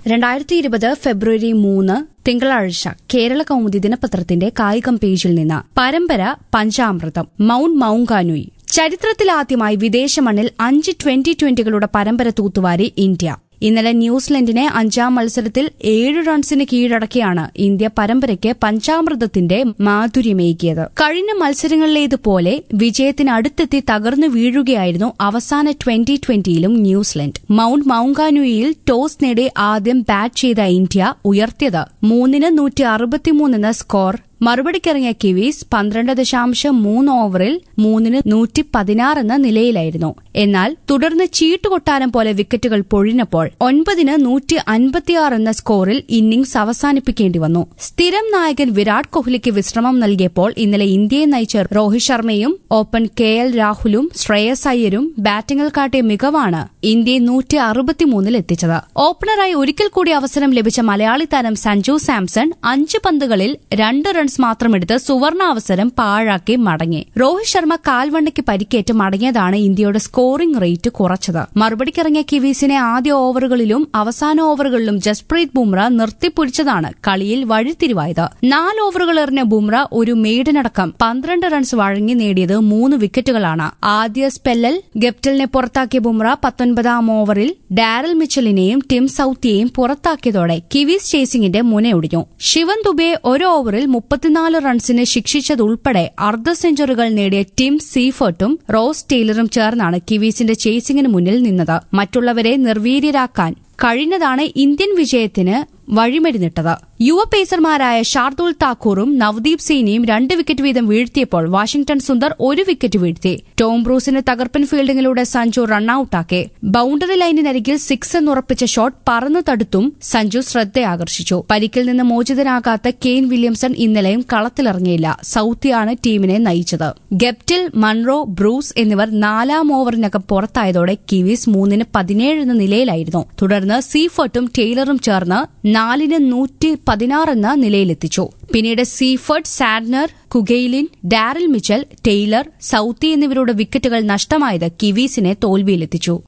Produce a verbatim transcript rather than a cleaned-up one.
രണ്ടായിരത്തി ഇരുപത് ഫെബ്രുവരി മൂന്ന് തിങ്കളാഴ്ച കേരള കൗമുദി ദിനപത്രത്തിന്റെ കായികം പേജിൽ നിന്ന് പരമ്പര പഞ്ചാമൃതം മൌണ്ട് മൌങ്കാനുയി. ചരിത്രത്തിലാദ്യമായി വിദേശ മണ്ണിൽ അഞ്ച് ട്വന്റി ട്വന്റികളുടെ പരമ്പര തൂത്തുവാരി ഇന്ത്യ. ഇന്നലെ ന്യൂസിലൻഡിനെ അഞ്ചാം മത്സരത്തിൽ ഏഴ് റൺസിന് കീഴടക്കിയാണ് ഇന്ത്യ പരമ്പരയ്ക്ക് പഞ്ചാമൃതത്തിന്റെ മാധുര്യമേകിയത്. കഴിഞ്ഞ മത്സരങ്ങളിലേതുപോലെ വിജയത്തിനടുത്തെത്തി തകർന്നു വീഴുകയായിരുന്നു അവസാന ട്വന്റി ട്വന്റിയിലും ന്യൂസിലൻഡ്. മൌണ്ട് മൌങ്കാനുയിയിൽ ടോസ് നേടി ആദ്യം ബാറ്റ് ചെയ്ത ഇന്ത്യ ഉയർത്തിയത് മൂന്നിന് നൂറ്റി അറുപത്തിമൂന്നെന്ന സ്കോർ. മറുപടിക്കിറങ്ങിയ കിവീസ് പന്ത്രണ്ട് ദശാംശം മൂന്ന് ഓവറിൽ മൂന്നിന് നൂറ്റി പതിനാറ് എന്ന നിലയിലായിരുന്നു. എന്നാൽ തുടർന്ന് ചീട്ടുകൊട്ടാരം പോലെ വിക്കറ്റുകൾ പൊഴിഞ്ഞപ്പോൾ ഒൻപതിന് നൂറ്റി അൻപത്തിയാറ് എന്ന സ്കോറിൽ ഇന്നിംഗ്സ് അവസാനിപ്പിക്കേണ്ടി വന്നു. സ്ഥിരം നായകൻ വിരാട് കോഹ്ലിക്ക് വിശ്രമം നൽകിയപ്പോൾ ഇന്നലെ ഇന്ത്യയെ നയിച്ച രോഹിത് ശർമ്മയും ഓപ്പൺ കെ എൽ രാഹുലും ശ്രേയസ് അയ്യരും ബാറ്റിംഗിൽ കാട്ടിയ മികവാണ് ഇന്ത്യയെ നൂറ്റി അറുപത്തിമൂന്നിൽ എത്തിച്ചത്. ഓപ്പണറായി ഒരിക്കൽ കൂടി അവസരം ലഭിച്ച മലയാളി താരം സഞ്ജു സാംസൺ അഞ്ച് പന്തുകളിൽ രണ്ട് റൺസ് മാത്രമെടുത്ത് സുവർണാവസരം പാഴാക്കി മടങ്ങി. രോഹിത് ശർമ്മ കാൽവണ്ണയ്ക്ക് പരിക്കേറ്റ് മടങ്ങിയതാണ് ഇന്ത്യയുടെ സ്കോറിംഗ് റേറ്റ് കുറച്ചത്. മറുപടിക്കിറങ്ങിയ കിവീസിനെ ആദ്യ ഓവറുകളിലും അവസാന ഓവറുകളിലും ജസ്പ്രീത് ബുംറ നിർത്തിപ്പൊരിച്ചതാണ് കളിയിൽ വഴിത്തിരിവായത്. നാല് ഓവറുകൾ എറിഞ്ഞ ബുംറ ഒരു മെയ്ഡനടക്കം പന്ത്രണ്ട് റൺസ് വഴങ്ങി നേടിയത് മൂന്ന് വിക്കറ്റുകളാണ്. ആദ്യ സ്പെല്ലിൽ ഗപ്റ്റിലിനെ പുറത്താക്കിയ ബുംറ പത്തൊൻപതാം ഓവറിൽ ഡാരൽ മിച്ചലിനെയും ടിം സൌത്തിയെയും പുറത്താക്കിയതോടെ കിവീസ് ചേസിംഗിന്റെ മുനയൊടിഞ്ഞു. ശിവൻ ദുബെ ഒരു ഓവറിൽ മുപ്പത്തിനാല് റൺസിന് ശിക്ഷിച്ചതുൾപ്പെടെ അർദ്ധ സെഞ്ചുറികൾ നേടിയ ടിം സീഫർട്ടും റോസ് ടെയ്ലറും ചേർന്നാണ് കിവീസിന്റെ ചേസിംഗിന് മുന്നിൽ നിന്നത്. മറ്റുള്ളവരെ നിർവീര്യരാക്കാൻ കഴിഞ്ഞതാണ് ഇന്ത്യൻ വിജയത്തിന് വഴിമരുന്നിട്ടത്. യുവ പേസർമാരായ ഷാർദുൽ താക്കൂറും നവദീപ് സൈനിയും രണ്ട് വിക്കറ്റ് വീതം വീഴ്ത്തിയപ്പോൾ വാഷിംഗ്ടൺ സുന്ദർ ഒരു വിക്കറ്റ് വീഴ്ത്തി. ടോം ബ്രൂസിന് തകർപ്പൻ ഫീൽഡിംഗിലൂടെ സഞ്ജു റണ്ണൌട്ടാക്കി. ബൌണ്ടറി ലൈനിനരികിൽ സിക്സ് എന്നുറപ്പിച്ച ഷോട്ട് പറന്നു തടുത്തും സഞ്ജു ശ്രദ്ധയാകർഷിച്ചു. പരിക്കിൽ നിന്ന് മോചിതനാകാത്ത കെയ്ൻ വില്യംസൺ ഇന്നലെയും കളത്തിലിറങ്ങിയില്ല. സൌത്തിയാണ് ടീമിനെ നയിച്ചത്. ഗപ്റ്റിൽ, മൺറോ, ബ്രൂസ് എന്നിവർ നാലാം ഓവറിനകം പുറത്തായതോടെ കിവീസ് മൂന്നിന് പതിനേഴ് എന്ന നിലയിലായിരുന്നു. തുടർന്ന് സീഫർട്ടും ടെയ്ലറും ചേർന്ന് നാലിന് നൂറ്റി പതിനാറ് എന്ന നിലയിലെത്തിച്ചു. പിന്നീട് Seifert, Santner, Kuggeleijn, Daryl Mitchell, Taylor, Southee എന്നിവരുടെ വിക്കറ്റുകൾ നഷ്ടമായത് കിവീസിനെ തോൽവിയിലെത്തിച്ചു.